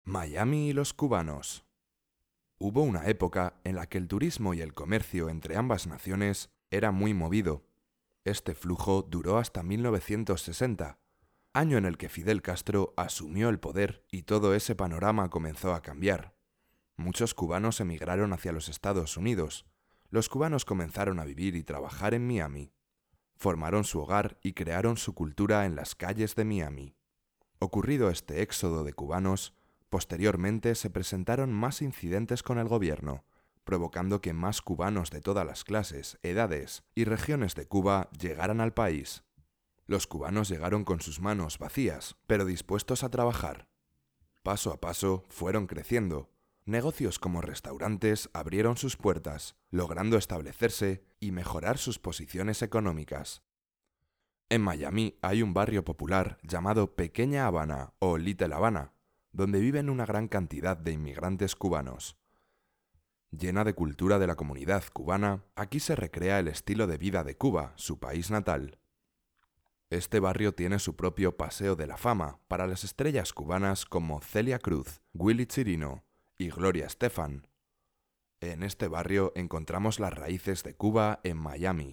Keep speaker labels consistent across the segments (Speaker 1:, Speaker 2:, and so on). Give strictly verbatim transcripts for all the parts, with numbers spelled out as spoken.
Speaker 1: Miami y los cubanos. Hubo una época en la que el turismo y el comercio entre ambas naciones era muy movido. Este flujo duró hasta mil novecientos sesenta, año en el que Fidel Castro asumió el poder y todo ese panorama comenzó a cambiar. Muchos cubanos emigraron hacia los Estados Unidos. Los cubanos comenzaron a vivir y trabajar en Miami. Formaron su hogar y crearon su cultura en las calles de Miami. Ocurrido este éxodo de cubanos, posteriormente se presentaron más incidentes con el gobierno, provocando que más cubanos de todas las clases, edades y regiones de Cuba llegaran al país. Los cubanos llegaron con sus manos vacías, pero dispuestos a trabajar. Paso a paso fueron creciendo. Negocios como restaurantes abrieron sus puertas, logrando establecerse y mejorar sus posiciones económicas. En Miami hay un barrio popular llamado Pequeña Habana o Little Habana, donde viven una gran cantidad de inmigrantes cubanos. Llena de cultura de la comunidad cubana, aquí se recrea el estilo de vida de Cuba, su país natal. Este barrio tiene su propio Paseo de la Fama para las estrellas cubanas como Celia Cruz, Willy Chirino y Gloria Estefan. En este barrio encontramos las raíces de Cuba en Miami.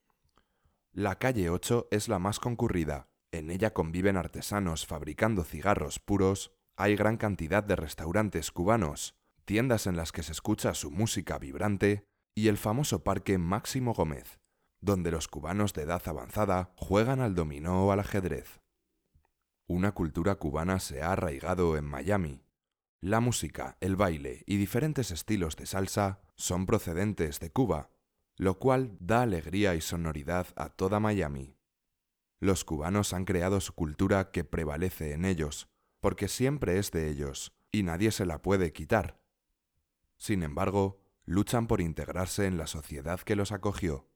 Speaker 1: La calle ocho es la más concurrida. En ella conviven artesanos fabricando cigarros puros, hay gran cantidad de restaurantes cubanos, tiendas en las que se escucha su música vibrante y el famoso Parque Máximo Gómez, donde los cubanos de edad avanzada juegan al dominó o al ajedrez. Una cultura cubana se ha arraigado en Miami. La música, el baile y diferentes estilos de salsa son procedentes de Cuba, lo cual da alegría y sonoridad a toda Miami. Los cubanos han creado su cultura que prevalece en ellos, porque siempre es de ellos y nadie se la puede quitar. Sin embargo, luchan por integrarse en la sociedad que los acogió.